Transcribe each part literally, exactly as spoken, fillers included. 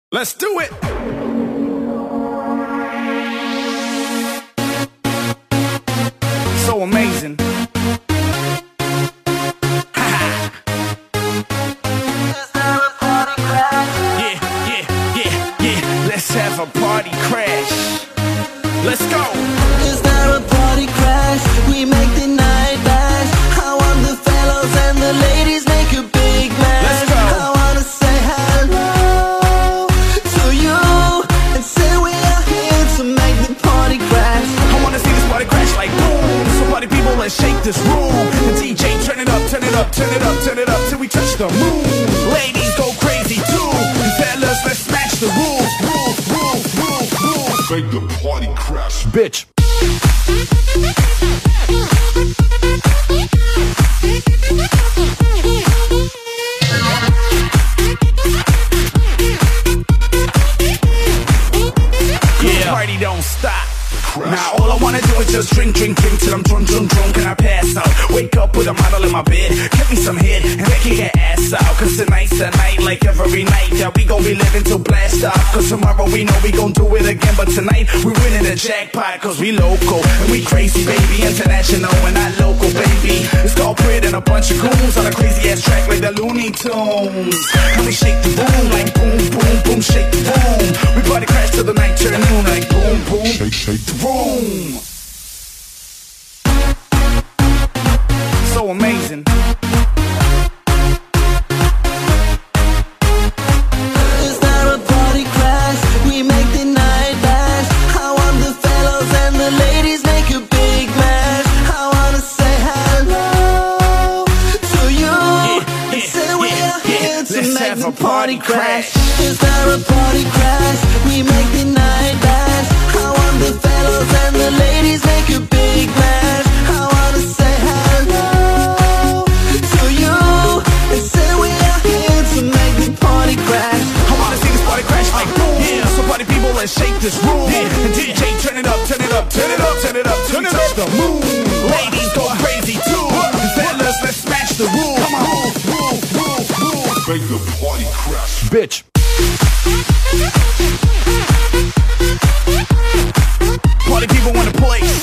Let's do it! So amazing. Yeah, yeah, yeah, yeah. Let's have a party crash. Let's go! Is there a party crash? We make the night last. I want the fellows and the ladies make a big mess. Let's go! I wanna say hello to you and say we are here to make the party crash. I wanna see this party crash like boom. So party people, let's shake this room. The D J, turn it up, turn it up, turn it up, turn it up till we touch the moon. Ladies go crazy too. And fellas, let's smash the rules. Rules, rules, rules, rules. Make the party crash, Bitch. Yeah, party don't stop. Now all I wanna do is just drink, drink, drink till I'm drunk, drunk, drunk and I pass out. Wake up with a model in my bed, give me some head and then kick her ass out. Cause tonight's the night, like every night, yeah, we gon' be living till blast off. Cause tomorrow we know we gon' do it again, but tonight we winning the jackpot. Cause we local and we crazy, baby, international and not local, baby. It's corporate and a bunch of goons on a crazy ass track like the Looney Tunes. And we shake the room like boom, boom, boom, shake the room. We party crash till the night turn noon like boom, boom, shake, shake the room. So amazing. Is there a party crash? We make the night last. I want the fellows and the ladies make a big mess. I wanna say hello to you Yeah, and yeah, say we yeah, are here yeah. to Let's make have the a party party crash. crash. Is there a party crash? We make the night last. I want the fellows and the ladies make a big mess. I wanna say hello to you and say we are here to make the party crash. I wanna see this party crash like boom. Yeah, so party people, let's shake this room. Yeah. And D J, turn it up, turn it up, turn it up, turn it up, turn it touch the moon. Ladies go crazy too. And fellas, let's smash the room. Come on, move, move, move, move. Make the party crash, Bitch. Party people want a place.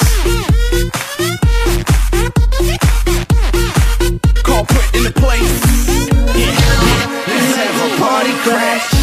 Corporate in the place. Yeah, yeah. Let's have a party crash.